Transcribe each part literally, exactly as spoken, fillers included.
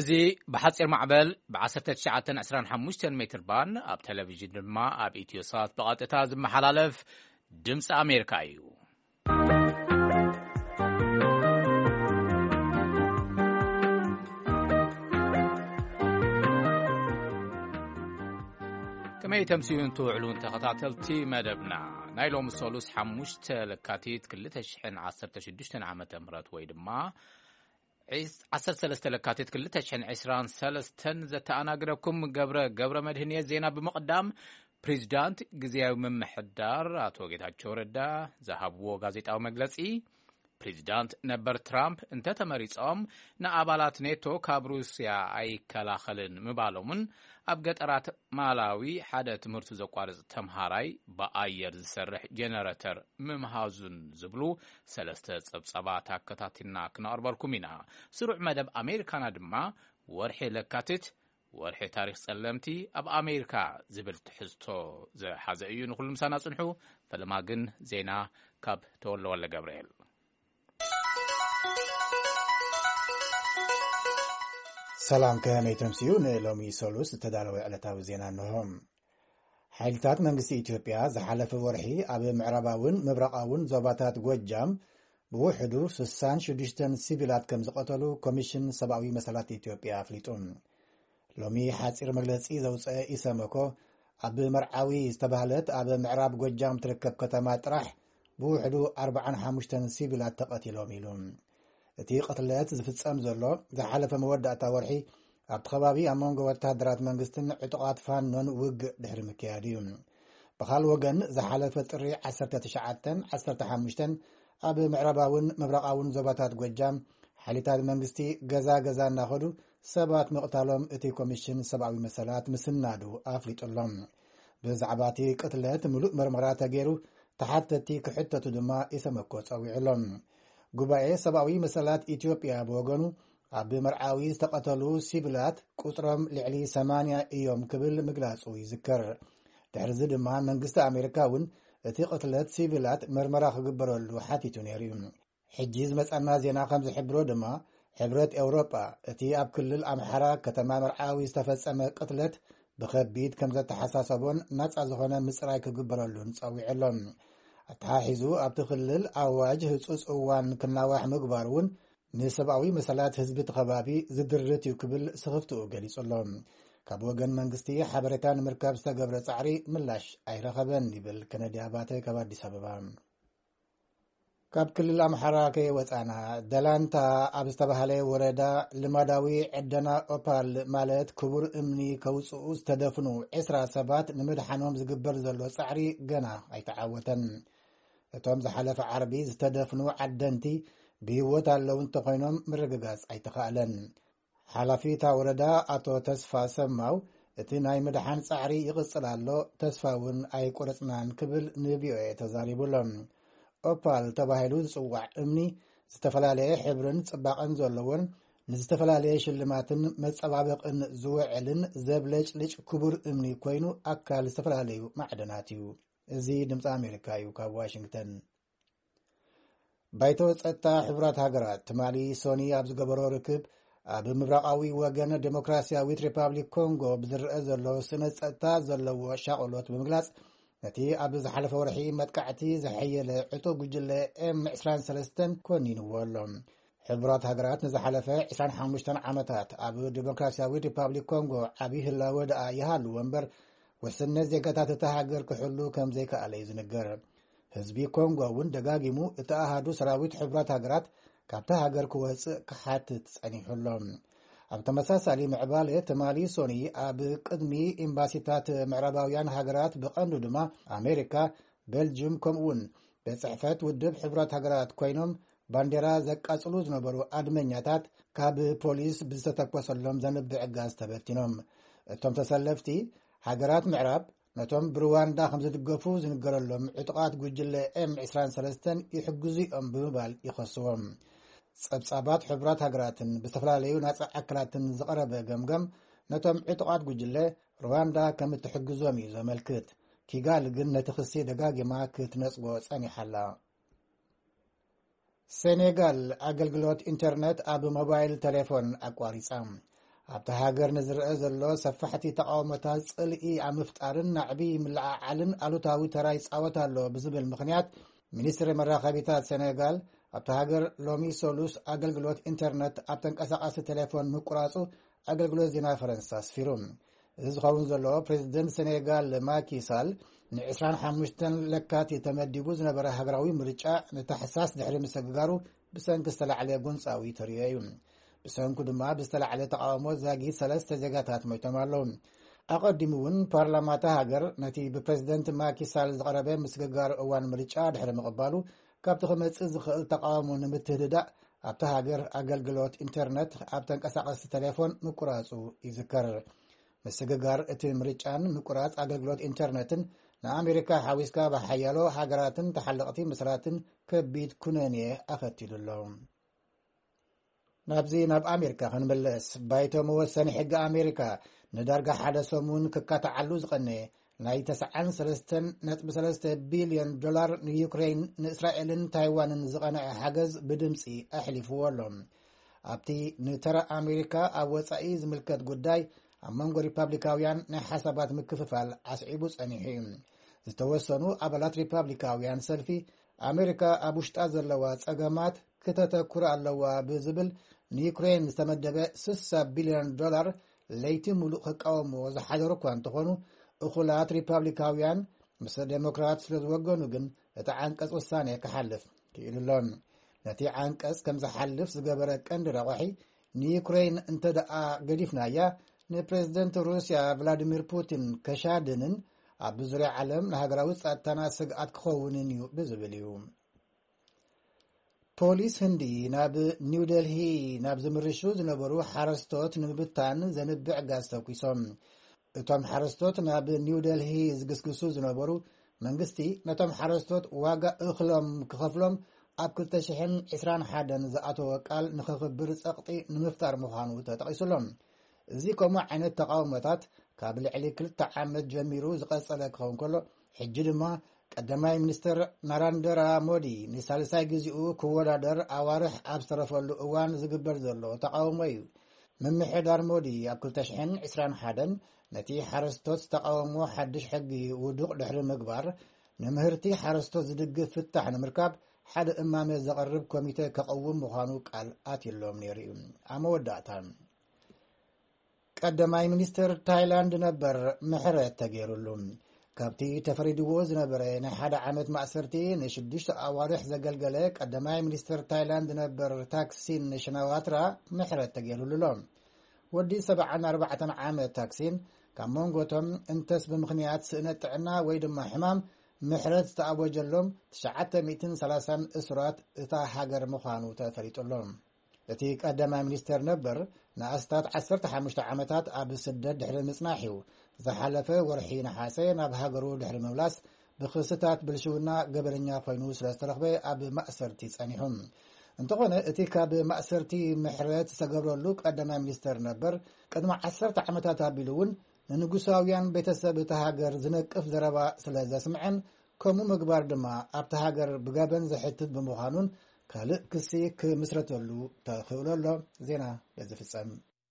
أزي بحصير معبل بعشرة تسعة عشرين خمسة متر بان أب تلفزيون دما أب إتيوسات بقطة زم حلالف دمس أمريكايو كما يتمسيون توعلون تخطاتلتي مدبنا نايلوم السولوس حموشت لكاتيت كلتا شحن عصرت شدوشتن عامة مرات ويدما عيس عصر سلسة لكاتيت كلتا شحن عسران سلستن زتا أنا قربكم قبر قبر مدهنية زينا بمقدام بريزيدانت جزياو من محدار أتوقيت هاتشوردا زهبو غازيت أو مجلسي بريزيدانت نبر ترامب انت تمريص أم نعبالات نيتو كابروسيا أي كلاخلن مبالومن أبقت أرات مالاوي حادة مرتو زقوارز تمهاراي بآير زسرح جنراتر ممهازن زبلو سلسة صبصباتا كتاتنا كنا أربالكمينا سروع مدب أمريكانا دما ورحي لكاتت ورحي تاريخ سلمتي أب أمريكا زبل تحزتو زي حازئيو نخل مسانا صنحو فلماقن زينا كاب تولو ولا جبريل سلام كهمي تمسيون لومي سولوس تدالوي علتاو زينا نهم حيلتات منغسي إثيوبيا زحلف ورحي أبي معرباون مبرقاون زوباتات غوجام بوحدو سسان شدشتن سيفيلات كم زقتلو كوميشن سبعوي مسالات إثيوبيا فليتون لومي حاصير مجلسي زوصا إسامكو أبي مرعاوي استبهلت أبي معرب غوجام تركب كتما طرح بوحدو أربعة خمسة سيفيلات تقتلوا ميلون እቲ ቅትለት ዝፍጸም ዘሎ ዝሓለፈ መወዳእታ ወርሒ ኣብ ከባቢ ኣመንጎ ወታደራት መንግስትን ዕጡቃት ፋኖን ውግእ ድሕሪ ምክያድ እዩ ብኻል ወገን ዝሓለፈ ጥሪ ዓሰርተ ትሽዓተ ዓሰርተ ሓሙሽተ ኣብ ምዕራባውን ምብራቃውን ዞባታት ጎጃም ሓይልታት መንግስቲ ገዛ ገዛ እናኸዱ ሰባት መቕታሎም እቲ ኮሚሽን ሰብኣዊ መሰላት ምስናዱ ኣፍሊጡሎም ብዛዕባ እቲ ቅትለት ሙሉእ ምርመራ ተገይሩ ተሓተቲ ክሕተቱ ድማ ኢሰመኮ ፀዊዑሎም ጉባኤ ሰብአዊ መሰላት ኢትዮጵያ በወገኑ ኣብ መርዓዊ ዝተቀተሉ ሲቪላት ቁጥሮም ልዕሊ ሰማንያ እዮም ክብል ምግላጹ ይዝከር ድሕሪ ዚ ድማ መንግስቲ ኣሜሪካ እውን እቲ ቅትለት ሲቪላት ምርመራ ክግበረሉ ሓቲቱ ነይሩ ሕጂ ዝመጸና ዜና ከም ዝሕብሮ ድማ ሕብረት ኤውሮጳ እቲ ኣብ ክልል ኣምሓራ ከተማ መርዓዊ ዝተፈጸመ ቅትለት ብከቢድ ከም ዘተሓሳሰቦን ናጻ ዝኾነ ምጽራይ ክግበረሉን ፀዊዕሎም ኣታሒዙ ኣብቲ ክልል ኣዋጅ ህጹጽ እዋን ክናዋሕ ምግባሩን ንሰብኣዊ መሰላት ህዝቢ ተኸባቢ ዝድርት እዩ ክብል ስኽፍትኡ ገሊጹሎም ካብ ወገን መንግስቲ ሓበሬታ ንምርካብ ዝተገብረ ጻዕሪ ምላሽ ኣይረኸበን ይብል ከነዲ ኣባተ ካብ ኣዲስ ኣበባ ካብ ክልል ኣምሓራ ከይወፃና ደላንታ ኣብ ዝተባህለ ወረዳ ልማዳዊ ዕደና ኦፓል ማለት ክቡር እምኒ ከውፅኡ ዝተደፍኑ ዒስራ ሰባት ንምድሓኖም ዝግበር ዘሎ ጻዕሪ ገና ኣይተዓወተን እቶም ዝሓለፈ ዓርቢ ዝተደፍኑ ዓደንቲ ብህይወት ኣለዉ እንተኾይኖም ምርግጋጽ ኣይተኻእለን ሓላፊታ ወረዳ ኣቶ ተስፋ ሰማው እቲ ናይ ምድሓን ጻዕሪ ይቕጽል ኣሎ ተስፋ እውን ኣይቆረጽናን ክብል ንቪኦኤ ተዛሪቡሎም ኦፓል ተባሂሉ ዝጽዋዕ እምኒ ዝተፈላለየ ሕብርን ጽባቐን ዘለዎን ንዝተፈላለየ ሽልማትን መጸባበቕን ዝውዕልን ዘብለጭልጭ ክቡር እምኒ ኮይኑ ኣካል ዝተፈላለዩ ማዕደናት እዩ እዚ ድምፂ ኣሜሪካ እዩ ካብ ዋሽንግተን ባይቶ ጸጥታ ሕብራት ሃገራት ትማሊ ሶኒ ኣብ ዝገበሮ ርክብ ኣብ ምብራቃዊ ወገን ዴሞክራሲያዊት ሪፓብሊክ ኮንጎ ብዝርአ ዘሎ ስነ ጸጥታ ዘለዎ ሻቆሎት ብምግላጽ ነቲ ኣብ ዝሓለፈ ወርሒ መጥቃዕቲ ዝሐየለ ዕጡ ጉጅለ ኤም عشرين وثلاثين ኮኒንዎ ኣሎ ሕብራት ሃገራት ንዝሓለፈ عشرين وخمسة ዓመታት ኣብ ዴሞክራሲያዊት ሪፓብሊክ ኮንጎ ዓብዪ ህላወ ደኣ ይሃልዎ እምበር ውስንነት ዜጋታት እታ ሃገር ክሕሉ ከም ዘይከኣለ እዩ ዝንገር ህዝቢ ኮንጎ እውን ደጋጊሙ እቲ ኣሃዱ ሰራዊት ሕብራት ሃገራት ካብታ ሃገር ክወፅእ ክሓትት ጸኒሑሎም ኣብ ተመሳሳሊ ምዕባለ ትማሊ ሶኒ ኣብ ቅድሚ ኤምባሲታት ምዕራባውያን ሃገራት ብቐንዱ ድማ ኣሜሪካ ቤልጅየም ከምኡውን በጽሕፈት ውድብ ሕብራት ሃገራት ኮይኖም ባንዴራ ዘቃጽሉ ዝነበሩ ኣድመኛታት ካብ ፖሊስ ብዝተተኮሰሎም ዘንብዕ ጋዝ ተበቲኖም እቶም ተሰለፍቲ ሃገራት ምዕራብ ነቶም ብሩዋንዳ ከም ዝድገፉ ዝንገረሎም ዕጡቃት ጉጅለ ኤም عشرين وثلاثين ይሕግዙ እዮም ብምባል ይኸስዎም ጸብጻባት ሕብራት ሃገራትን ብዝተፈላለዩ ናጻ ኣካላትን ዝቐረበ ገምገም ነቶም ዕጡቃት ጉጅለ ሩዋንዳ ከም እትሕግዞም እዩ ዘመልክት ኪጋሊ ግን ነቲ ክሲ ደጋጊማ ክትነጽጎ ጸኒሓላ ሴኔጋል ኣገልግሎት ኢንተርኔት ኣብ ሞባይል ቴሌፎን ኣቋሪጻ ኣብታ ሃገር ንዝርአ ዘሎ ሰፋሕቲ ተቃውሞታት ጽልኢ ኣብ ምፍጣርን ናዕቢ ምልዓዓልን ኣሉታዊ ተራይ ጻወት ኣሎ ብዝብል ምኽንያት ሚኒስትሪ መራኸቢታት ሴኔጋል ኣብታ ሃገር ሎሚ ሶሉስ ኣገልግሎት ኢንተርነት ኣብ ተንቀሳቓሲ ቴሌፎን ምቁራጹ ኣገልግሎት ዜና ፈረንሳ ኣስፊሩ። እዚ ዝኸውን ዘሎ ፕሬዚደንት ሴኔጋል ማኪ ሳል ን25 ሓሙሽተ ለካቲት ተመዲቡ ዝነበረ ሃገራዊ ምርጫ ንታሕሳስ ድሕሪ ምስግጋሩ ብሰንኪ ዝተላዕለ ጎንፃዊ ተርዮ እዩ። ብሰንኩ ድማ ብዝተላዕለ ተቃውሞ ዛጊድ ሰለስተ ዜጋታት ሞይቶም ኣለዉ። ኣቐዲሙ እውን ፓርላማታ ሃገር ነቲ ብፕሬዚደንት ማኪ ሳል ዝቐረበ ምስግጋር እዋን ምርጫ ድሕሪ ምቕባሉ ካብቲ ክመጽእ ዝኽእል ተቃውሞ ንምትህድዳእ ኣብታ ሃገር ኣገልግሎት ኢንተርነት ኣብ ተንቀሳቐስቲ ቴሌፎን ምቁራጹ ይዝከር። ምስግጋር እቲ ምርጫን ምቁራጽ ኣገልግሎት ኢንተርነትን ንኣሜሪካ ሓዊስካ ብሓያሎ ሃገራትን ተሓለቕቲ ምስራትን ከቢድ ኩነንየ ኣኸቲሉ ኣሎ። ናብዚ ናብ ኣሜሪካ ክንምለስ ባይቶ መወሰኒ ሕጊ ኣሜሪካ ንዳርጋ ሓደ ሰሙን ክካተዓሉ ዝቐነየ ናይ ተስዓን ሰለስተን ነጥቢ ሰለስተ ቢልዮን ዶላር ንዩክሬን ንእስራኤልን ታይዋንን ዝቐነዐ ሓገዝ ብድምፂ ኣሕሊፍዎ ኣሎ። ኣብቲ ንተራ ኣሜሪካ ኣብ ወፃኢ ዝምልከት ጉዳይ ኣብ መንጎ ሪፓብሊካውያን ናይ ሓሳባት ምክፍፋል ዓስዒቡ ጸኒሑ እዩ። ዝተወሰኑ ኣባላት ሪፓብሊካውያን ሰልፊ ኣሜሪካ ኣብ ውሽጣ ዘለዋ ጸገማት ክተተኩር ኣለዋ ብዝብል ንዩክሬን ዝተመደበ ስሳ ቢልዮን ዶላር ለይቲ ሙሉእ ክቃወምዎ ዝሓደሩ እኳ እንተኾኑ እኹላት ሪፓብሊካውያን ምስ ዴሞክራት ስለ ዝወገኑ ግን እቲ ዓንቀጽ ውሳኔ ክሓልፍ ክኢሉሎም። ነቲ ዓንቀጽ ከም ዝሓልፍ ዝገበረ ቀንዲ ረቑሒ ንዩክሬን እንተ ደኣ ገዲፍናያ ንፕሬዚደንት ሩስያ ቭላዲሚር ፑቲን ከሻድንን ኣብ ዙርያ ዓለም ንሃገራዊ ጸጥታና ስግኣት ክኸውንን እዩ ብዝብል እዩ። ፖሊስ ህንዲ ናብ ኒው ደልሂ ናብ ዝምርሹ ዝነበሩ ሓረስቶት ንምብታን ዘንብዕ ጋዝ ተኩሶም። እቶም ሓረስቶት ናብ ኒው ደልሂ ዝግስግሱ ዝነበሩ መንግስቲ ነቶም ሓረስቶት ዋጋ እኽሎም ክኸፍሎም ኣብ ክልተ ሽሕን ዒስራን ሓደን ዝኣተወ ቃል ንኽኽብር ጸቕጢ ንምፍጣር ምዃኑ ተጠቒሱሎም። እዚ ከምኡ ዓይነት ተቃውሞታት ካብ ልዕሊ ክልተ ዓመት ጀሚሩ ዝቐጸለ ክኸውን ከሎ ሕጂ ድማ ቀዳማይ ሚኒስትር ናራንደራ ሞዲ ንሳልሳይ ግዚኡ ክወዳደር ኣዋርሕ ኣብ ዝተረፈሉ እዋን ዝግበር ዘሎ ተቃውሞ እዩ። ምምሕዳር ሞዲ ኣብ ክልተ ሽሕን ዒስራን ሓደን ነቲ ሓረስቶት ዝተቃወሞ ሓድሽ ሕጊ ውዱቕ ድሕሪ ምግባር ንምህርቲ ሓረስቶት ዝድግፍ ፍታሕ ንምርካብ ሓደ እማመ ዘቐርብ ኮሚቴ ከቐውም ምዃኑ ቃል ኣትሎም ነይሩ እዩ። ኣብ መወዳእታ ቀዳማይ ሚኒስትር ታይላንድ ነበር ምሕረት ተገይሩሉ። ካብቲ ተፈሪድዎ ዝነበረ ናይ ሓደ ዓመት ማእሰርቲ ንሽዱሽተ ኣዋርሕ ዘገልገለ ቀዳማይ ሚኒስትር ታይላንድ ነበር ታክሲን ሽናዋትራ ምሕረት ተገይሩሉ። ወዲ ሰብዓን ኣርባዕተን ዓመት ታክሲን ካብ መንጎቶም እንተስ ብምኽንያት ስእነት ጥዕና ወይ ድማ ሕማም ምሕረት ዝተኣወጀሎም ትሽዓተ ሚእትን ሰላሳን እስራት እታ ሃገር ምዃኑ ተፈሪጡሎም። እቲ ቀዳማይ ሚኒስትር ነበር ንኣስታት ዓሰርተ ሓሙሽተ ዓመታት ኣብ ስደት ድሕሪ ምጽናሕ እዩ ዝሓለፈ ወርሒ ነሓሰ ናብ ሃገሩ ድሕሪ ምምላስ ብክስታት ብልሽውና ገበረኛ ኮይኑ ስለ ዝተረኽበ ኣብ ማእሰርቲ ጸኒሑ። እንተኾነ እቲ ካብ ማእሰርቲ ምሕረት ዝተገብረሉ ቀዳማይ ሚኒስትር ነበር ቅድሚ ዓሰርተ ዓመታት ኣቢሉ እውን ንንጉሳውያን ቤተሰብ እቲ ሃገር ዝነቅፍ ዘረባ ስለ ዘስምዐን ከምኡ ምግባር ድማ ኣብቲ ሃገር ብገበን ዘሕትት ብምዃኑን ካልእ ክሲ ክምስረተሉ ተኽእሎ ኣሎ። ዜና የዝፍጸም።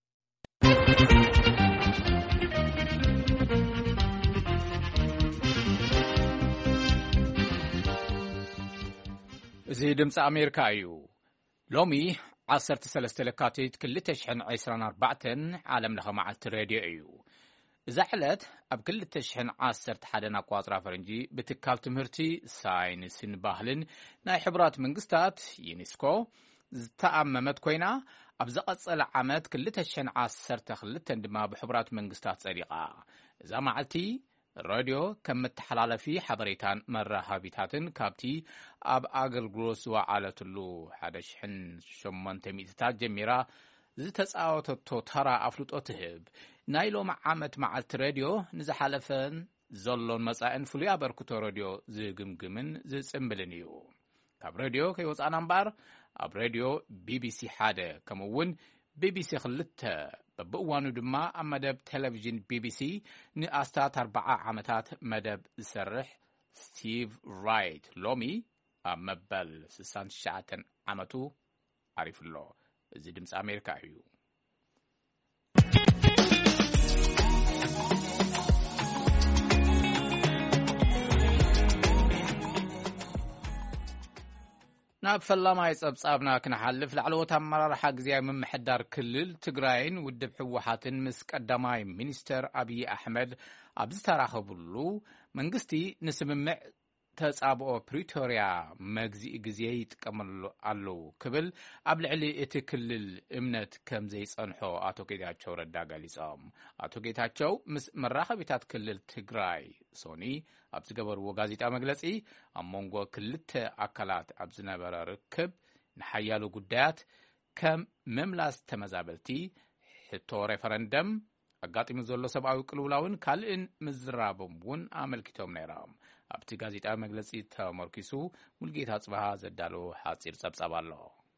እዚ ድምፂ ኣሜሪካ እዩ። ሎሚ ዓሰርተ ሰለስተ ለካቲት ክልተ ሽሕን ዒስራን ኣርባዕተን ዓለም ለኸ መዓልቲ ሬድዮ እዩ። እዛ ዕለት ኣብ ክልተ ሽሕን ዓሰርተ ሓደን ኣቋፅራ ፈረንጂ ብትካል ትምህርቲ ሳይንስን ባህልን ናይ ሕቡራት መንግስታት ዩኔስኮ ዝተኣመመት ኮይና ኣብ ዝቐጸለ ዓመት ክልተ ሽሕን ዓሰርተ ክልተን ድማ ብሕቡራት መንግስታት ጸዲቓ። እዛ መዓልቲ ሬድዮ ከም መተሓላለፊ ሓበሬታን መራኸቢታትን ካብቲ ኣብ ኣገልግሎት ዝወዓለትሉ ሓደ ሽሕን ሸሞንተ ሚእትታት ጀሚራ ዝተጻወተቶ ተራ ኣፍልጦ ትህብ። ናይ ሎሚ ዓመት መዓልቲ ሬድዮ ንዝሓለፈን ዘሎን መጻእን ፍሉይ ኣበርክቶ ሬድዮ ዝግምግምን ዝጽምብልን እዩ። ካብ ሬድዮ ከይወፃእና እምበር ኣብ ሬድዮ ቢቢሲ ሓደ ከምኡውን ቢቢሲ ክልተ በብእዋኑ ድማ ኣብ መደብ ቴሌቪዥን ቢቢሲ ንኣስታት ኣርባዓ ዓመታት መደብ ዝሰርሕ ስቲቭ ራይት ሎሚ ኣብ መበል ስሳን ትሽዓተን ዓመቱ ዓሪፍሎ። እዚ ድምፂ ኣሜሪካ እዩ። ናብ ፈላማይ ጸብጻብና ክንሓልፍ ላዕለዎት አመራርሓ ግዚያዊ ምምሕዳር ክልል ትግራይን ውድብ ሕወሓትን ምስ ቀዳማይ ሚኒስተር አብይ አሕመድ ኣብ ዝተራኸብሉ መንግስቲ ንስምምዕ ተጻብኦ ፕሪቶሪያ መግዚእ ግዜ ይጥቀመሉ ኣለው ክብል ኣብ ልዕሊ እቲ ክልል እምነት ከም ዘይጸንሖ አቶ ጌታቸው ረዳ ገሊጾም። አቶ ጌታቸው ምስ መራኸቢታት ክልል ትግራይ ሶኒ ኣብ ዝገበርዎ ጋዜጣ መግለጺ ኣብ መንጎ ክልተ አካላት ኣብ ዝነበረ ርክብ ንሓያሉ ጉዳያት ከም መምላስ ተመዛበልቲ ሕቶ ሬፈረንደም አጋጢሙ ዘሎ ሰብአዊ ቅልውላውን ካልእን ምዝራቦም እውን አመልክቶም ነይሮም። ኣብቲ ጋዜጣ መግለጺ ተመርኪሱ ሙልጌታ ጽባሃ ዘዳሎ ሓጺር ጸብጻብ ኣሎ።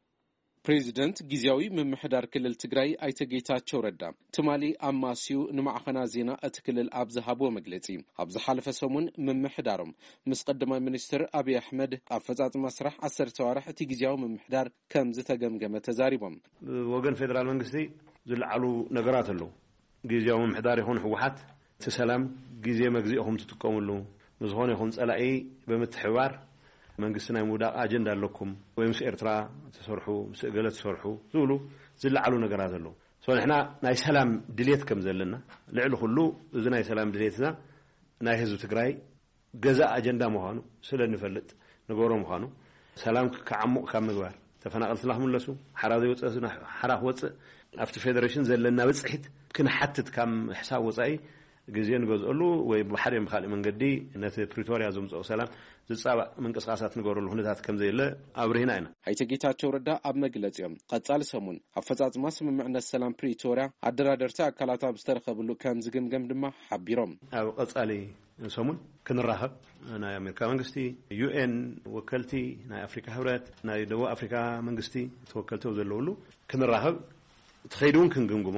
ፕሬዚደንት ጊዜያዊ ምምሕዳር ክልል ትግራይ ኣይተ ጌታቸው ረዳ ትማሊ ኣማስዩ ንማዕኸና ዜና እቲ ክልል ኣብ ዝሃብዎ መግለጺ ኣብ ዝሓለፈ ሰሙን ምምሕዳሮም ምስ ቀዳማይ ሚኒስትር አብይ አሕመድ ኣፈጻጽማ ስራሕ ዓሰርተ ወርሕ እቲ ጊዜያዊ ምምሕዳር ከም ዝተገምገመ ተዛሪቦም። ወገን ፌደራል መንግስቲ ዝለዓሉ ነገራት ኣለዉ። ጊዜያዊ ምምሕዳር ይኹን ሕወሓት እቲ ሰላም ጊዜ መግዚእኹም ትጥቀሙሉ ዝኾነ ይኹን ጸላኢ ብምትሕባር መንግስቲ ናይ ሙዳቕ አጀንዳ ኣለኩም ወይ ምስ ኤርትራ ተሰርሑ ምስ ገለ ተሰርሑ ዝብሉ ዝለዓሉ ነገራት ኣለዉ። ሶ ንሕና ናይ ሰላም ድሌት ከም ዘለና ልዕሊ ኩሉ እዚ ናይ ሰላም ድሌትና ናይ ህዝቢ ትግራይ ገዛ አጀንዳ ምዃኑ ስለ ንፈልጥ ንገብሮ ምዃኑ ሰላም ክዓሙቕ ካብ ምግባር ተፈናቀልትና ክምለሱ ሓራ ዘይወፅእ ሓራ ክወፅእ ኣብቲ ፌደሬሽን ዘለና ብፅሒት ክንሓትት ከም ሕሳብ ወፃኢ ጊዜ ንገዝአሉ ወይ ብሓደ ምኻልእ መንገዲ ነቲ ፕሪቶሪያ ዘምጽኦ ሰላም ዝጻባእ መንቀሳቀሳት ንገብረሉ ሁነታት ከም ዘየለ ኣብርሂና ኢና። ኣይተ ጌታቸው ረዳ ኣብ መግለጺኦም ቀጻሊ ሰሙን ኣፈጻጽማ ስምምዕነት ሰላም ፕሪቶሪያ ኣደራደርቲ አካላት ኣብ ዝተረኸብሉ ከም ዝግምገም ድማ ሓቢሮም። ኣብ ቀጻሊ ሰሙን ክንራኸብ ናይ አሜሪካ መንግስቲ ዩኤን ወከልቲ ናይ አፍሪካ ህብረት ናይ ደቡብ አፍሪካ መንግስቲ ተወከልተው ዘለውሉ ክንራኸብ ትኸይዱን ክንግምግሞ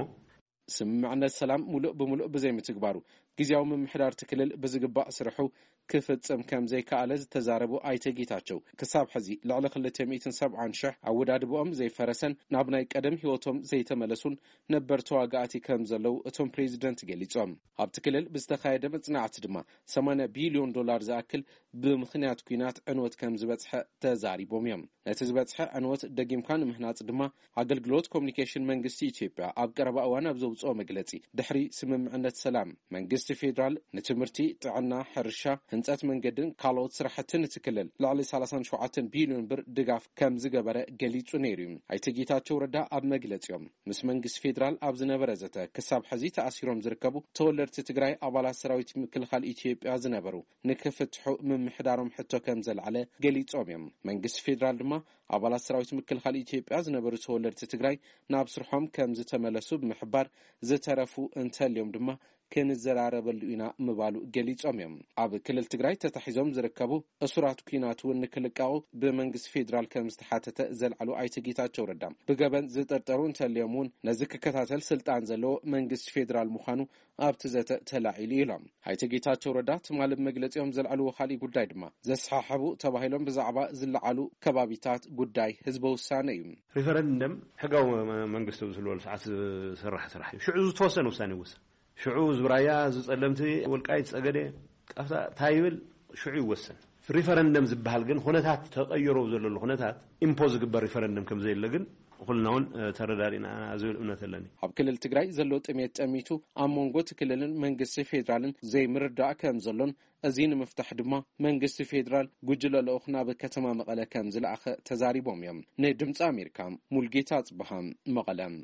ስምምዕነት ሰላም ሙሉእ ብሙሉእ ብዘይ ምትግባሩ ጊዜያዊ ምምሕዳር ትክልል ብዝግባእ ስርሑ ክፍጽም ከም ዘይከኣለ ዝተዛረቡ ኣይተ ጌታቸው ክሳብ ሕዚ ልዕሊ ክልተ ሚእትን ሰብዓን ሽሕ ኣወዳድቦኦም ዘይፈረሰን ናብ ናይ ቀደም ህይወቶም ዘይተመለሱን ነበር ተዋጋእቲ ከም ዘለው እቶም ፕሬዚደንት ገሊጾም። ኣብቲ ክልል ብዝተኻየደ መጽናዕቲ ድማ ሰማንያ ቢልዮን ዶላር ዝኣክል ብምኽንያት ኩናት ዕንወት ከም ዝበጽሐ ተዛሪቦም እዮም። ነቲ ዝበጽሐ ዕንወት ደጊምካ ንምህናጽ ድማ ኣገልግሎት ኮሙኒኬሽን መንግስቲ ኢትዮጵያ ኣብ ቀረባ እዋን ኣብ ዘውጽኦ መግለጺ ድሕሪ ስምምዕነት ሰላም መንግስቲ ፌደራል ንትምህርቲ ጥዕና ሕርሻ ህንጸት መንገድን ካልኦት ስራሕትን ትክልል ልዕሊ ሰላሳ ወሸውዓተ ቢልዮን ብር ድጋፍ ከም ዝገበረ ገሊጹ ነይሩ። ኣይተ ጌታቸው ረዳ ኣብ መግለጺኦም ምስ መንግስቲ ፌደራል ኣብ ዝነበረ ዘተ ክሳብ ሕዚ ተኣሲሮም ዝርከቡ ተወለድቲ ትግራይ ኣባላት ሰራዊት ምክልኻል ኢትዮጵያ ዝነበሩ ንክፍትሑ ምምሕዳሮም ሕቶ ከም ዘለዓለ ገሊጾም እዮም። መንግስቲ ፌደራል ድማ ኣባላት ሰራዊት ምክልኻል ኢትዮጵያ ዝነበሩ ተወለድቲ ትግራይ ናብ ስርሖም ከም ዝተመለሱ ብምሕባር ዝተረፉ እንተልዮም ድማ ክንዘራረበሉ ኢና ምባሉ ገሊጾም እዮም። ኣብ ክልል ትግራይ ተታሒዞም ዝርከቡ እሱራት ኩናት እውን ንክልቃቑ ብመንግስቲ ፌደራል ከም ዝተሓተተ ዘልዓሉ ኣይተ ጌታቸው ረዳ ብገበን ዝጠርጠሩ እንተልዮም እውን ነዚ ክከታተል ስልጣን ዘለዎ መንግስቲ ፌደራል ምዃኑ ኣብቲ ዘተ ተላዒሉ ኢሎም። ኣይተ ጌታቸው ረዳ ትማሊ መግለጺኦም ዘልዓሉ ካሊእ ጉዳይ ድማ ዘሰሓሓቡ ተባሂሎም ብዛዕባ ዝለዓሉ ከባቢታት ጉዳይ ህዝበ ውሳነ እዩ። ሪፈረንደም ሕጋዊ መንግስቲ ዝህልወሉ ሰዓት ዝስራሕ ስራሕ እዩ። ሽዑ ዝተወሰነ ውሳነ ይወስን ሽዑ ዝብራያ ዝጸለምቲ ወልቃይት ጸገደ ቃፍታ ታይብል ሽዑ ይወሰን። ሪፈረንደም ዝበሃል ግን ሁነታት ተቀይሮ ዘለሉ ሁነታት ኢምፖዝ ግበር ሪፈረንደም ከም ዘይለ ግን ኩልናውን ተረዳሪና ዝብል እምነት ኣለኒ። ኣብ ክልል ትግራይ ዘሎ ጥሜት ጠሚቱ ኣብ መንጎ ክልልን መንግስቲ ፌደራልን ዘይምርዳእ ከም ዘሎን እዚ ንምፍታሕ ድማ መንግስቲ ፌደራል ጉጅለ ልኡኽ ናብ ከተማ መቐለ ከም ዝለኣኸ ተዛሪቦም እዮም። ንድምፂ ኣሜሪካ ሙልጌታ ጽባሃ መቐለም።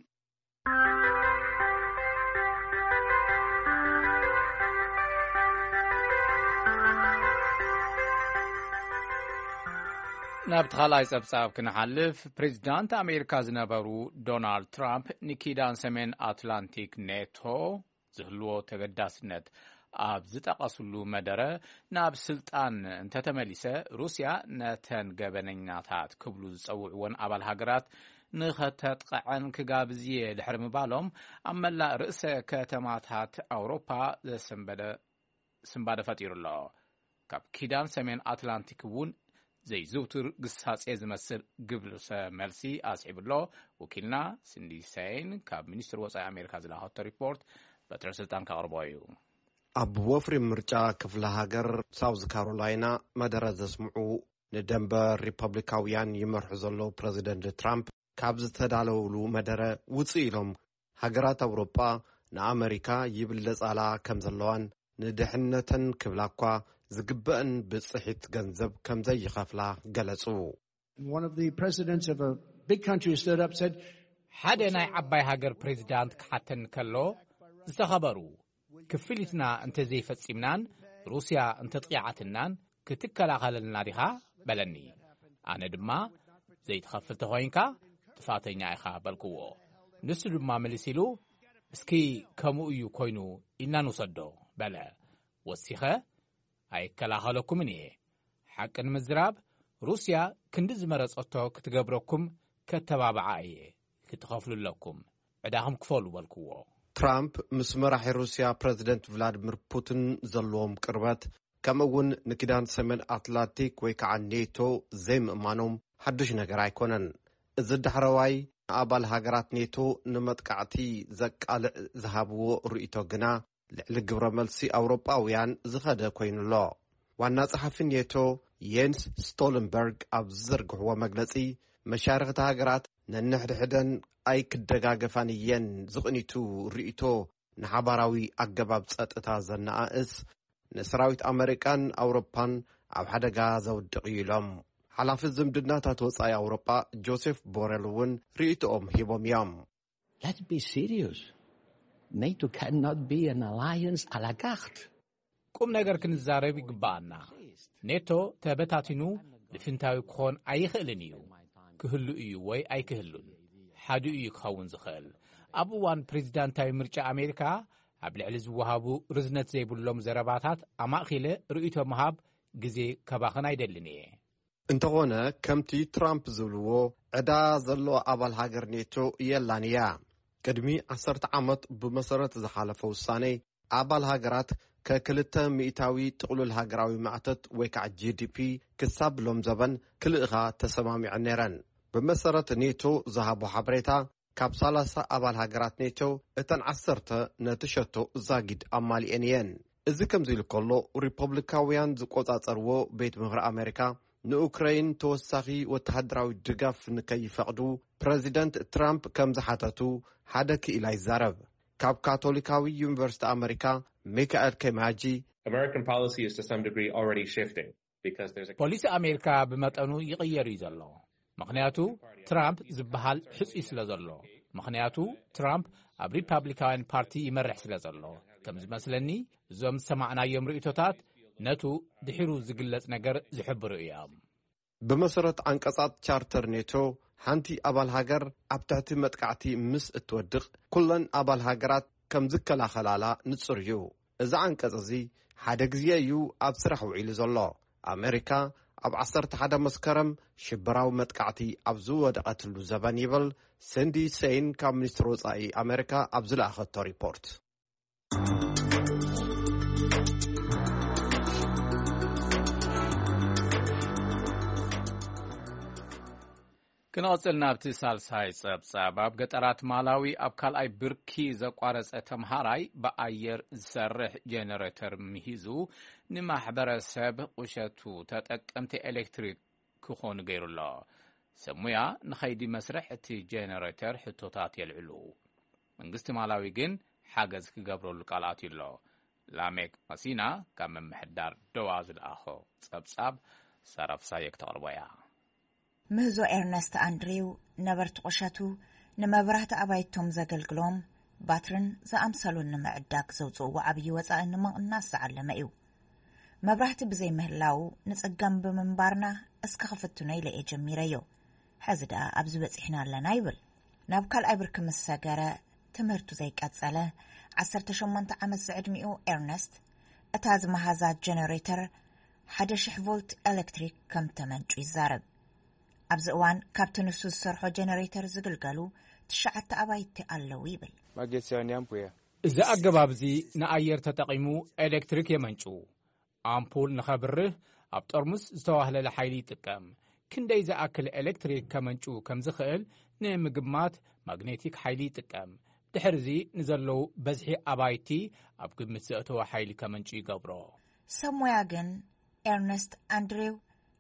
ናብ ተኻላይ ጸብጻብ ክንሓልፍ ፕሬዚዳንት ኣሜሪካ ዝነበሩ ዶናልድ ትራምፕ ንኪዳን ሰሜን ኣትላንቲክ ኔቶ ዝህልዎ ተገዳስነት ኣብ ዝጠቐስሉ መደረ ናብ ስልጣን እንተተመሊሰ ሩስያ ነተን ገበነኛታት ክብሉ ዝጸውዕዎን ኣባል ሃገራት ንኸተጥቅዐን ክጋብዝየ ድሕሪ ምባሎም ኣብ መላእ ርእሰ ከተማታት ኣውሮፓ ዘሰንበደ ስምባደ ፈጢሩ ኣሎ። ካብ ኪዳን ሰሜን ኣትላንቲክ እውን ዘይዝውትር ግሳጼ ዝመስል ግብልሰ መልሲ ኣስዒብሎ ወኪልና ሲንዲ ሴይን ካብ ሚኒስትር ወጻኢ ኣሜሪካ ዝላኸቶ ሪፖርት በትረ ስልጣን ካቕርቦ እዩ። ኣብ ወፍሪ ምርጫ ክፍለ ሃገር ሳውዝ ካሮላይና መደረ ዘስምዑ ንደንበር ሪፐብሊካውያን ይመርሑ ዘለዉ ፕሬዚደንት ትራምፕ ካብ ዝተዳለውሉ መደረ ውፅእ ኢሎም ሃገራት አውሮፓ ንአሜሪካ ይብለጻላ ከም ዘለዋን ንድሕነተን ክብላ እኳ ዝግበአን ብጽሒት ገንዘብ ከም ዘይኸፍላ ገለጹ። One of the presidents of a big country stood up said, ሓደ ናይ ዓባይ ሃገር ፕሬዚዳንት ክሓተን ከሎ ዝተኸበሩ ክፍሊትና እንተዘይፈጺምናን ሩስያ እንተጥቂዓትናን ክትከላኸለልና ዲኻ በለኒ። ኣነ ድማ ዘይትኸፍል ተኾይንካ ጥፋተኛ ኢኻ በልክዎ። ንሱ ድማ መሊስ ኢሉ እስኪ ከምኡ እዩ ኮይኑ ኢና ንውሰዶ በለ። ወሲኸ ኣይከላኸለኩምን እየ። ሓቂ ንምዝራብ ሩስያ ክንዲ ዝመረጸቶ ክትገብረኩም ከተባብዓ እየ ክትኸፍሉለኩም ዕዳኹም ክፈሉ በልክዎ። ትራምፕ ምስ መራሒ ሩስያ ፕሬዚደንት ቭላድሚር ፑቲን ዘለዎም ቅርበት ከምኡውን ንኪዳን ሰሜን አትላንቲክ ወይ ከዓ ኔቶ ዘይምእማኖም ሓድሽ ነገር ኣይኮነን። እዚ ዳሕረዋይ ኣባል ሃገራት ኔቶ ንመጥቃዕቲ ዘቃልዕ ዝሃብዎ ርእይቶ ግና ልዕሊ ግብረ መልሲ አውሮፓውያን ዝኸደ ኮይኑሎ። ዋና ጸሓፊ ኔቶ የንስ ስቶልንበርግ ኣብ ዝዘርግሕዎ መግለጺ መሻርክቲ ሃገራት ነንሕድሕደን ኣይክደጋገፋን እየን ዝቕኒቱ ርእይቶ ንሓባራዊ ኣገባብ ጸጥታ ዘነኣእስ ንሰራዊት ኣሜሪካን አውሮፓን ኣብ ሓደጋ ዘውድቕ ኢሎም ሓላፊ ዝምድናታት ወጻኢ አውሮፓ ጆሴፍ ቦሬል እውን ርእይቶኦም ሂቦም እዮም። Let's be serious. NATO cannot be an alliance à la carte. ቁም ነገር ክንዛረብ ይግባአና። ኔቶ ተበታቲኑ ልፍንታዊ ክኾን ኣይኽእልን እዩ። ክህሉ እዩ ወይ ኣይክህሉን ሓደ እዩ ክኸውን ዝኽእል። ኣብ እዋን ፕሬዚዳንታዊ ምርጫ ኣሜሪካ ኣብ ልዕሊ ዝወሃቡ ርዝነት ዘይብሎም ዘረባታት ኣማእኺለ ርእይቶ ምሃብ ግዜ ከባኽን ኣይደልን እየ። እንተኾነ ከምቲ ትራምፕ ዝብልዎ ዕዳ ዘለዎ ኣባል ሃገር ኔቶ የላን እያ። ቅድሚ ዓሰርተ ዓመት ብመሰረት ዝሓለፈ ውሳኔ ኣባል ሃገራት ከክልተ ሚእታዊ ጥቕሉል ሃገራዊ ማዕተት ወይ ከዓ ጂዲፒ ክሳብ ሎም ዘበን ክልእኻ ተሰማሚዐን ነይረን። ብመሰረት ኔቶ ዝሃቦ ሓበሬታ ካብ ሰላሳ ኣባል ሃገራት ኔቶ እተን ዓሰርተ ነቲ ሸቶ ዛጊድ ኣማሊአን እየን። እዚ ከምዚ ኢሉ ከሎ ሪፐብሊካውያን ዝቆጻጸርዎ ቤት ምኽሪ ኣሜሪካ ንኡክራይን ተወሳኺ ወተሃደራዊ ድጋፍ ንከይፈቕዱ ፕሬዚደንት ትራምፕ ከም ዝሓተቱ ሓደ ክኢላ ይዛረብ። ካብ ካቶሊካዊ ዩኒቨርሲቲ ኣሜሪካ ሚካኤል ኬማጂ American policy is to some degree already shifting because there's a ፖሊሲ ኣሜሪካ ብመጠኑ ይቕየር እዩ ዘሎ። ምክንያቱ ትራምፕ ዝበሃል ሕጹይ ስለ ዘሎ። ምክንያቱ ትራምፕ ኣብ ሪፐብሊካውያን ፓርቲ ይመርሕ ስለ ዘሎ። ከም ዝመስለኒ እዞም ሰማዕናዮም ርእይቶታት ነቱ ድሒሩ ዝግለጽ ነገር ዝሕብሩ እዮም። ብመሰረት አንቀጻት ቻርተር ኔቶ ሓንቲ ኣባል ሃገር ኣብ ትሕቲ መጥቃዕቲ ምስ እትወድቕ ኩለን ኣባል ሃገራት ከም ዝከላኸላላ ንጹር እዩ። እዚ አንቀጽ እዚ ሓደ ግዜ እዩ ኣብ ስራሕ ውዒሉ ዘሎ። ኣሜሪካ ኣብ ዓሰርተ ሓደ መስከረም ሽበራዊ መጥቃዕቲ ኣብ ዝወደቐትሉ ዘበን ይብል ሰንዲ ሴይን ካብ ሚኒስትሪ ወጻኢ ኣሜሪካ ኣብ ዝለኣኸቶ ሪፖርት። ክንወጽል ናብቲ ሳልሳይ ጸብጻብ ኣብ ገጠራት ማላዊ ኣብ ካልኣይ ብርኪ ዘቋረጸ ተምሃራይ ብኣየር ዝሰርሕ ጀነሬተር ምሂዙ ንማሕበረሰብ ቁሸቱ ተጠቀምቲ ኤሌክትሪክ ክኾኑ ገይሩሎ። ሰሙያ ንኸይዲ መስርሕ እቲ ጀነሬተር ሕቶታት የልዕሉ። መንግስቲ ማላዊ ግን ሓገዝ ክገብረሉ ቃልኣት ይሎ። ላሜክ ማሲና ካብ መምሕዳር ደዋ ዝለኣኾ ጸብጻብ ሰረፍሳየ ክተቕርበያ። ምህዞ ኤርነስት አንድሪው ነበርቲ ቁሸቱ ንመብራህቲ ኣባይቶም ዘገልግሎም ባትርን ዝኣምሰሉን ንምዕዳግ ዘውፅእዎ ዓብዪ ወፃኢ ንምቕናስ ዝዓለመ እዩ። መብራህቲ ብዘይ ምህላው ንጽጋም ብምንባርና እስከ ክፍትኖ ኢለ እየ ጀሚረዮ። ሕዚ ደኣ ኣብዚ በፂሕና ኣለና ይብል። ናብ ካልኣይ ብርኪ ምስ ሰገረ ትምህርቱ ዘይቀጸለ ዓሰርተ ሸሞንተ ዓመት ዝዕድሚኡ ኤርነስት እታ ዝመሃዛ ጀነሬተር ሓደ ሽሕ ቮልት ኤሌክትሪክ ከም ተመንጩ ይዛረብ። ኣብዚ እዋን ካብቲ ንሱ ዝሰርሖ ጀነሬተር ዝግልገሉ ትሽዓተ ኣባይቲ ኣለዉ ይብል። እዚ ኣገባብ እዚ ንኣየር ተጠቒሙ ኤሌክትሪክ የመንጩ። ኣምፑል ንኸብርህ ኣብ ጠርሙስ ዝተዋህለለ ሓይሊ ይጥቀም። ክንደይ ዝኣክል ኤሌክትሪክ ከመንጩ ከም ዝኽእል ንምግማት ማግኔቲክ ሓይሊ ይጥቀም። ድሕሪ እዚ ንዘለዉ በዝሒ ኣባይቲ ኣብ ግምት ዘእተወ ሓይሊ ከመንጩ ይገብሮ። ሰሙያ ግን ኤርነስት አንድሪው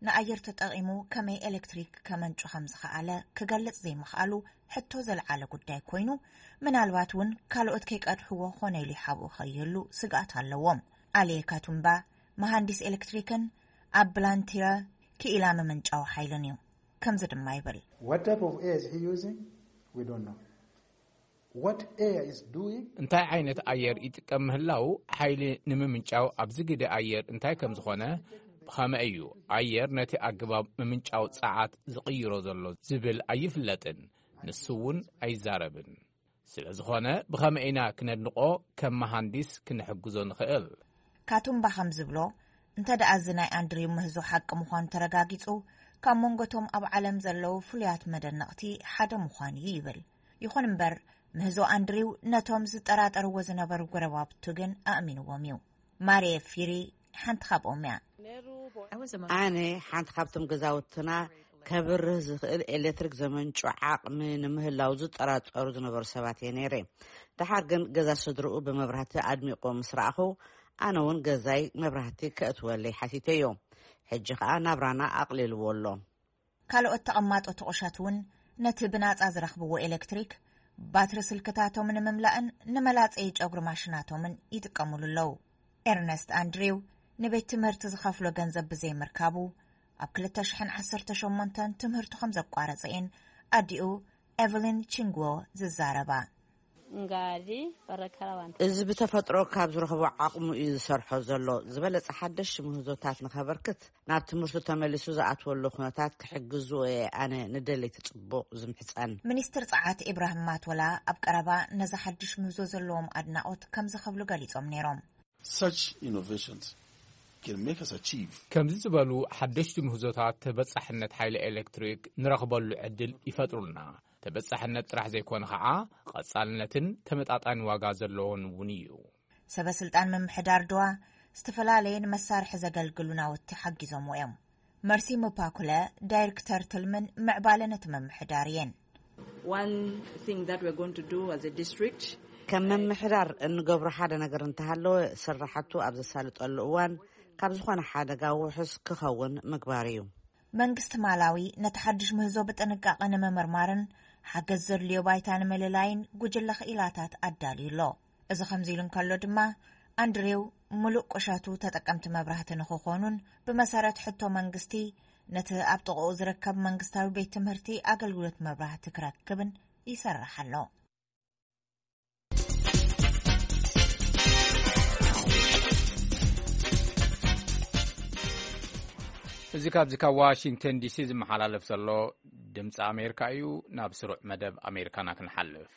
ንኣየር ተጠቂሙ ከመይ ኤሌክትሪክ ከመንጩ ከም ዝኽኣለ ክገልጽ ዘይምኽኣሉ ሕቶ ዘለዓለ ጉዳይ ኮይኑ ምናልባት እውን ካልኦት ከይቀድሕዎ ኾነ ኢሉ ይሓብኡ ኸየሉ ስጋት ኣለዎም። ኣልየ ካቱምባ መሃንዲስ ኤሌክትሪክን ኣብ ብላንቲራ ክኢላ ምምንጫው ሓይልን እዩ ከምዚ ድማ ይብል What type of air is he using? We don't know. What air is doing? እንታይ ዓይነት ኣየር ይጥቀም ምህላው ሓይሊ ንምምንጫው ኣብዚ ግደ ኣየር እንታይ ከም ዝኾነ ብኸመይ እዩ ኣየር ነቲ ኣገባብ ምምንጫው ጸዓት ዝቕይሮ ዘሎ ዝብል ኣይፍለጥን ንሱ እውን ኣይዛረብን ስለ ዝኾነ ብኸመይ ኢና ክነድንቆ ከም መሃንዲስ ክንሕግዞ ንኽእል ካቱምባ ከም ዝብሎ እንተደኣ እዚ ናይ ኣንድሪው ምህዞ ሓቂ ምዃኑ ተረጋጊጹ ካብ መንጎቶም ኣብ ዓለም ዘለዉ ፍሉያት መደነቕቲ ሓደ ምዃኑ እዩ ይብል ይኹን እምበር ምህዞ ኣንድሪው ነቶም ዝጠራጠርዎ ዝነበሩ ጎረባብቱ ግን ኣእሚንዎም እዩ ማርየ ፊሪ ሓንቲ ካብኦም እያ ኣነ ሓንቲ ካብቶም ገዛውትና ከብርህ ዝኽእል ኤሌክትሪክ ዘመንጩ ዓቕሚ ንምህላው ዝጠራጠሩ ዝነበሩ ሰባት እየ ነይረ ድሓር ግን ገዛ ስድርኡ ብመብራህቲ ኣድሚቆ ምስ ረኣኹ ኣነ እውን ገዛይ መብራህቲ ከእትወለይ ሓቲተዮ ሕጂ ከዓ ናብራና ኣቕሊልዎ ኣሎ ካልኦት ተቐማጦ ተቑሻት እውን ነቲ ብናፃ ዝረኽብዎ ኤሌክትሪክ ባትሪ ስልክታቶም ንምምላእን ንመላፀይ ጨጉሪ ማሽናቶምን ይጥቀሙሉ ኣለዉ ኤርነስት ኣንድሪው ንቤት ትምህርቲ ዝኸፍሎ ገንዘብ ብዘይምርካቡ ኣብ ክልተ ሽሕን ዓሰርተ ሸሞንተን ትምህርቱ ከም ዘቋረፀን ኣዲኡ ኤቨሊን ቺንግዎ ዝዛረባ እዚ ብተፈጥሮ ካብ ዝረኽቦ ዓቕሙ እዩ ዝሰርሖ ዘሎ ዝበለፀ ሓደሽ ምህዞታት ንኸበርክት ናብ ትምህርቱ ተመሊሱ ዝኣትወሉ ኩነታት ክሕግዙ እየ ኣነ ንደለይቲ ጽቡቕ ዝምሕፀን ሚኒስትር ጸዓት ኢብራሂም ማትወላ ኣብ ቀረባ ነዚ ሓድሽ ምህዞ ዘለዎም ኣድናቆት ከም ዝኸብሉ ገሊጾም ነይሮም such innovations can make us achieve ከምዚ ዝበሉ ሓደሽቲ ምህዞታት ተበጻሕነት ሓይሊ ኤሌክትሪክ ንረኽበሉ ዕድል ይፈጥሩልና ተበጻሕነት ጥራሕ ዘይኮነ ከዓ ቀጻልነትን ተመጣጣኒ ዋጋ ዘለዎን እውን እዩ ሰበስልጣን ምምሕዳር ድዋ ዝተፈላለየ መሳርሒ ዘገልግሉ ናውቲ ሓጊዞም እዮም መርሲ ሙፓኩለ ዳይሬክተር ትልምን ምዕባለነት ምምሕዳር እየን one thing that we're going to do as a district ከም ምምሕዳር እንገብሮ ሓደ ነገር እንተሃለወ ስራሕቱ ኣብ ዘሳልጠሉ እዋን ካብ ዝኾነ ሓደጋ ውሕስ ክኸውን ምግባር እዩ መንግስቲ ማላዊ ነቲ ሓድሽ ምህዞ ብጥንቃቐ ንምምርማርን ሓገዝ ዘድልዮ ባይታ ንምልላይን ጉጅለ ክኢላታት ኣዳልዩ ኣሎ እዚ ከምዚ ኢሉ እንከሎ ድማ ኣንድሪው ሙሉእ ቁሸቱ ተጠቀምቲ መብራህቲ ንኽኾኑን ብመሰረት ሕቶ መንግስቲ ነቲ ኣብ ጥቕኡ ዝርከብ መንግስታዊ ቤት ትምህርቲ ኣገልግሎት መብራህቲ ክረክብን ይሰርሕ ኣሎ እዚ ካብዚ ካብ ዋሽንግተን ዲሲ ዝመሓላለፍ ዘሎ ድምፂ ኣሜሪካ እዩ ናብ ስሩዕ መደብ ኣሜሪካና ክንሓልፍ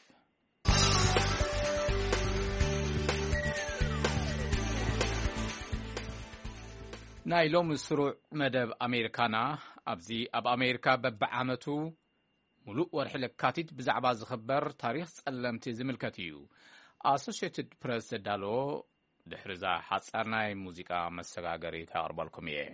ናይ ሎሚ ስሩዕ መደብ ኣሜሪካና ኣብዚ ኣብ ኣሜሪካ በብዓመቱ ሙሉእ ወርሒ ለካቲት ብዛዕባ ዝኽበር ታሪክ ጸለምቲ ዝምልከት እዩ ኣሶሽየትድ ፕሬስ ዘዳለዎ ድሕሪዛ ሓጻር ናይ ሙዚቃ መሰጋገሪ ካቕርበልኩም እየ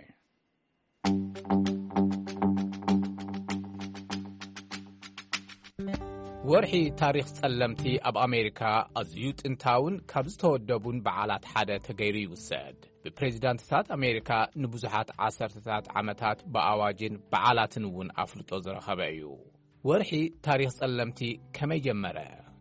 ወርሒ ታሪክ ጸለምቲ ኣብ ኣሜሪካ ኣዝዩ ጥንታውን ካብ ዝተወደቡን በዓላት ሓደ ተገይሩ ይውሰድ ብፕሬዚዳንትታት ኣሜሪካ ንብዙሓት ዓሰርተታት ዓመታት ብኣዋጅን በዓላትን እውን ኣፍልጦ ዝረኸበ እዩ ወርሒ ታሪክ ጸለምቲ ከመይ ጀመረ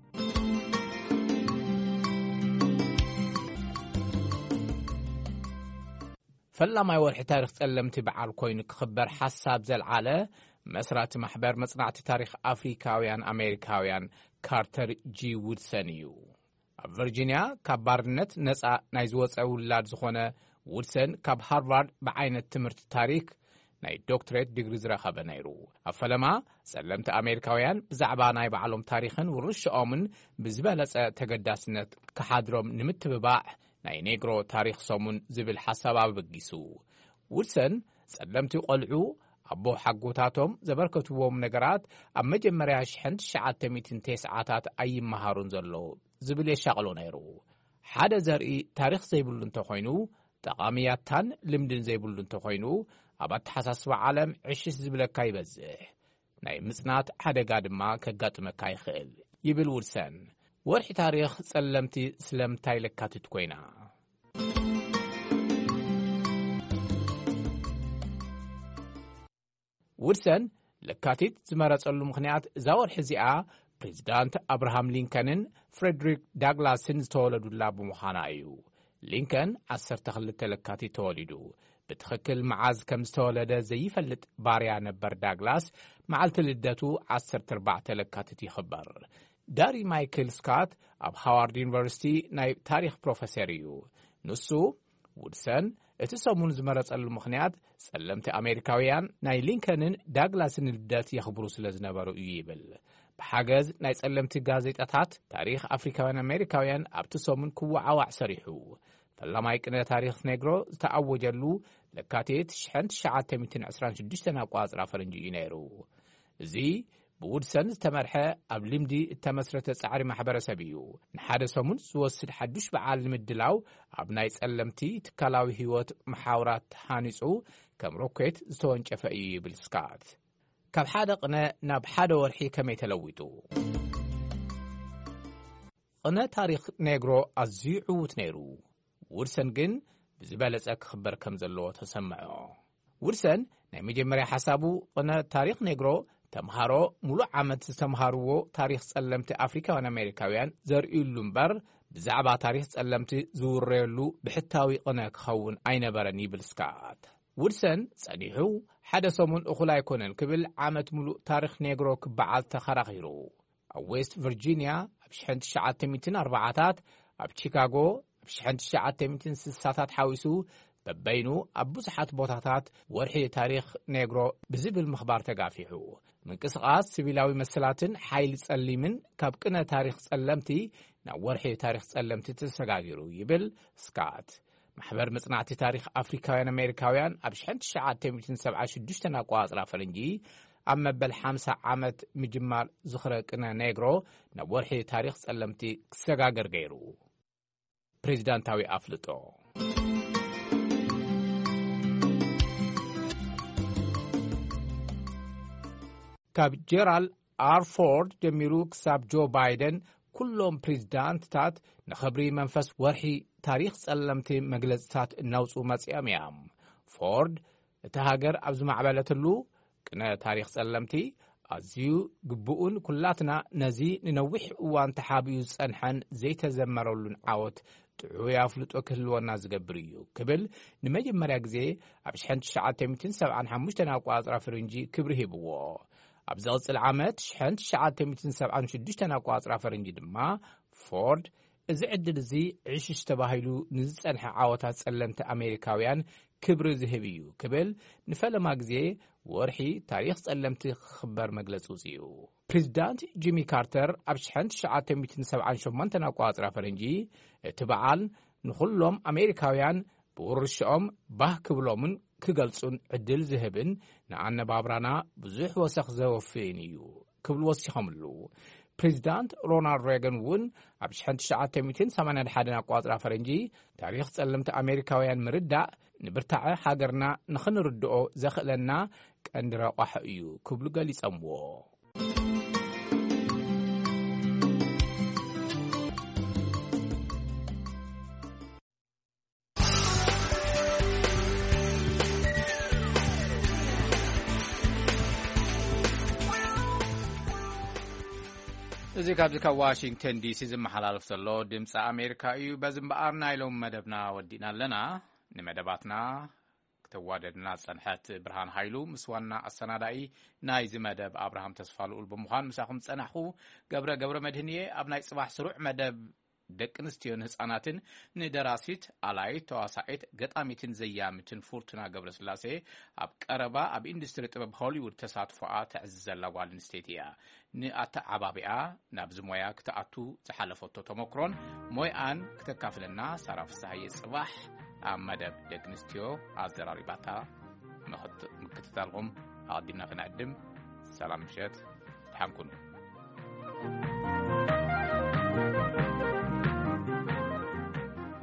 ፈላማይ ወርሒ ታሪክ ጸለምቲ በዓል ኮይኑ ክኽበር ሓሳብ ዘልዓለ መስራቲ ማሕበር መጽናዕቲ ታሪክ ኣፍሪካውያን ኣሜሪካውያን ካርተር ጂ ውድሰን እዩ ኣብ ቨርጂንያ ካብ ባርነት ነፃ ናይ ዝወፀ ውላድ ዝኾነ ውድሰን ካብ ሃርቫርድ ብዓይነት ትምህርቲ ታሪክ ናይ ዶክትሬት ዲግሪ ዝረኸበ ነይሩ ኣብ ፈለማ ጸለምቲ ኣሜሪካውያን ብዛዕባ ናይ ባዕሎም ታሪኽን ውርሽኦምን ብዝበለጸ ተገዳስነት ክሓድሮም ንምትብባዕ ናይ ኔግሮ ታሪክ ሰሙን ዝብል ሓሳብ ኣበጊሱ ውድሰን ጸለምቲ ቆልዑ ኣቦ ሓጎታቶም ዘበርከትዎም ነገራት ኣብ መጀመርያ ሽሕን ትሽዓተ ሚእትን ተስዓታት ኣይመሃሩን ዘሎ ዝብል የሻቕሎ ነይሩ ሓደ ዘርኢ ታሪክ ዘይብሉ እንተኾይኑ ጠቓሚያታን ልምድን ዘይብሉ እንተኾይኑ ኣብ ኣተሓሳስባ ዓለም ዕሽስ ዝብለካ ይበዝሕ ናይ ምጽናት ሓደጋ ድማ ከጋጥመካ ይኽእል ይብል ውድሰን ወርሒ ታሪክ ጸለምቲ ስለምታይ ለካትት ኮይና ውድሰን ለካቲት ዝመረጸሉ ምኽንያት እዛ ወርሒ እዚኣ ፕሬዚዳንት አብርሃም ሊንከንን ፍሬድሪክ ዳግላስን ዝተወለዱላ ብምዃና እዩ። ሊንከን ዓሰርተ ክልተ ለካቲት ተወሊዱ። ብትኽክል መዓዝ ከም ዝተወለደ ዘይፈልጥ ባርያ ነበር ዳግላስ መዓልቲ ልደቱ ዓሰርተ ኣርባዕተ ለካቲት ይኽበር። ዳሪ ማይክል ስካት ኣብ ሃዋርድ ዩኒቨርሲቲ ናይ ታሪኽ ፕሮፌሰር እዩ። ንሱ ውድሰን እቲ ሰሙን ዝመረጸሉ ምኽንያት ጸለምቲ ኣሜሪካውያን ናይ ሊንከንን ዳግላስን ልደት የኽብሩ ስለ ዝነበሩ እዩ ይብል። ብሓገዝ ናይ ጸለምቲ ጋዜጣታት ታሪኽ ኣፍሪካውያን ኣሜሪካውያን ኣብቲ ሰሙን ክወዓዋዕ ሰሪሑ። ፈላማይ ቅነ ታሪኽ ኔግሮ ዝተኣወጀሉ ለካቲት ሽሕን ትሽዓተ ሚእትን ዕስራን ሽዱሽተን ኣቋጽራ ፈረንጂ እዩ ነይሩ። እዚ ብውድሰን ዝተመርሐ ኣብ ልምዲ እተመስረተ ጻዕሪ ማሕበረሰብ እዩ። ንሓደ ሰሙን ዝወስድ ሓዱሽ በዓል ንምድላው ኣብ ናይ ጸለምቲ ትካላዊ ህይወት መሓውራት ሃኒጹ ከም ሮኬት ዝተወንጨፈ እዩ ይብል ስካት። ካብ ሓደ ቅነ ናብ ሓደ ወርሒ ከመይ ተለዊጡ? ቅነ ታሪኽ ኔግሮ ኣዝዩ ዕዉት ነይሩ። ውድሰን ግን ብዝበለጸ ክኽበር ከም ዘለዎ ተሰምዖ። ውድሰን ናይ መጀመርያ ሓሳቡ ቅነ ታሪኽ ኔግሮ ተምሃሮ ሙሉእ ዓመት ዝተምሃርዎ ታሪኽ ጸለምቲ ኣፍሪካውያን ኣሜሪካውያን ዘርእዩሉ እምበር ብዛዕባ ታሪኽ ጸለምቲ ዝውረየሉ ብሕታዊ ቅነ ክኸውን ኣይነበረን ይብል ስካት። ውድሰን ጸኒሑ ሓደ ሰሙን እኹል ኣይኮነን ክብል ዓመት ሙሉእ ታሪኽ ኔግሮ ክበዓል ተኸራኺሩ። ኣብ ዌስት ቨርጂንያ ኣብ ሽሕን ትሽዓተ ሚእትን ኣርባዓታት ኣብ ቺካጎ ኣብ ሽሕን ትሽዓተ ሚእትን ስሳታት ሓዊሱ በበይኑ ኣብ ብዙሓት ቦታታት ወርሒ ታሪኽ ኔግሮ ብዝብል ምኽባር ተጋፊሑ። ምንቅስቓስ ሲቪላዊ መሰላትን ሓይሊ ጸሊምን ካብ ቅነ ታሪኽ ጸለምቲ ናብ ወርሒ ታሪኽ ጸለምቲ ተሰጋጊሩ ይብል ስካት። ማሕበር መጽናዕቲ ታሪኽ ኣፍሪካውያን ኣሜሪካውያን ኣብ ሽሕን ትሽዓተ ሚእትን ሰብዓን ሽዱሽተን ኣቋጽራ ፈረንጂ ኣብ መበል ሓምሳ ዓመት ምጅማር ዝኽረ ቅነ ኔግሮ ናብ ወርሒ ታሪኽ ጸለምቲ ክሰጋገር ገይሩ። ፕሬዚዳንታዊ ኣፍልጦ ካብ ጀራልድ ኣር ፎርድ ጀሚሩ ክሳብ ጆ ባይደን ኩሎም ፕሬዚዳንትታት ንኽብሪ መንፈስ ወርሒ ታሪኽ ጸለምቲ መግለጽታት እናውፁ መጺኦም እዮም። ፎርድ እቲ ሃገር ኣብ ዝማዕበለትሉ ቅነ ታሪኽ ጸለምቲ ኣዝዩ ግቡኡን ኩላትና ነዚ ንነዊሕ እዋን ተሓቢኡ ዝጸንሐን ዘይተዘመረሉን ዓወት ጥዑይ ኣፍልጦ ክህልወና ዝገብር እዩ ክብል ንመጀመርያ ግዜ ኣብ ሽሕን ትሽዓተ ሚእትን ሰብዓን ሓሙሽተን ኣቋጽራ ፈረንጂ ክብሪ ሂብዎ። ኣብ ዝቕጽል ዓመት ሽሕን ትሽዓተ ሚእትን ሰብዓን ሽዱሽተን ኣቋጽራ ፈረንጂ ድማ ፎርድ እዚ ዕድል እዚ ዕሽሽ ተባሂሉ ንዝጸንሐ ዓወታት ጸለምቲ ኣሜሪካውያን ክብሪ ዝህብ እዩ ክብል ንፈለማ ግዜ ወርሒ ታሪኽ ጸለምቲ ክኽበር መግለጺ ውፅኡ። ፕሬዚዳንት ጂሚ ካርተር ኣብ ሽሕን ትሽዓተ ሚእትን ሰብዓን ሸሞንተን ኣቋጽራ ፈረንጂ እቲ በዓል ንኹሎም ኣሜሪካውያን ብውርሽኦም ባህ ክብሎምን ክገልጹን ዕድል ዝህብን ንኣነባብራና ብዙሕ ወሰኽ ዘወፍይን እዩ ክብል ወሲኾምሉ። ፕሬዚዳንት ሮናልድ ሬገን እውን ኣብ ሽሕን ትሽዓተ ሚእትን ሰማንያን ሓደን ኣቋጽራ ፈረንጂ ታሪኽ ጸለምቲ ኣሜሪካውያን ምርዳእ ንብርታዕ ሃገርና ንኽንርድኦ ዘኽእለና ቀንዲ ረቋሕ እዩ ክብሉ ገሊጸምዎ። እዚ ካብዚ ካብ ዋሽንግተን ዲሲ ዝመሓላለፍ ዘሎ ድምፂ ኣሜሪካ እዩ። በዚ እምበኣር ናይሎም መደብና ወዲእና ኣለና። ንመደባትና ክተዋደድና ጸንሐት ብርሃን ሃይሉ ምስ ዋና ኣሰናዳኢ ናይዚ መደብ ኣብርሃም ተስፋልኡል ብምዃን ምሳኹም ጸናሕኹ። ገብረ ገብረ መድህንየ ኣብ ናይ ጽባሕ ስሩዕ መደብ ደቂ ኣንስትዮን ህፃናትን ንደራሲት ኣላይት ተዋሳኢት ገጣሚትን ዘያምትን ፉርቱና ገብረ ስላሴ ኣብ ቀረባ ኣብ ኢንዱስትሪ ጥበብ ሆሊውድ ተሳትፎኣ ትዕዝዝ ዘላ ጓል ኣንስተይቲ እያ። ንኣተዓባቢኣ ናብዚ ሞያ ክትኣቱ ዝሓለፈቶ ተመክሮን ሞይኣን ክተካፍለና ሳራ ፍስሓየ ጽባሕ ኣብ መደብ ደቂ ኣንስትዮ ኣዘራሪባታ ምክትታልኩም ኣቐዲምና ክነዕድም። ሰላም ምሸት ድሓን ኩኑ።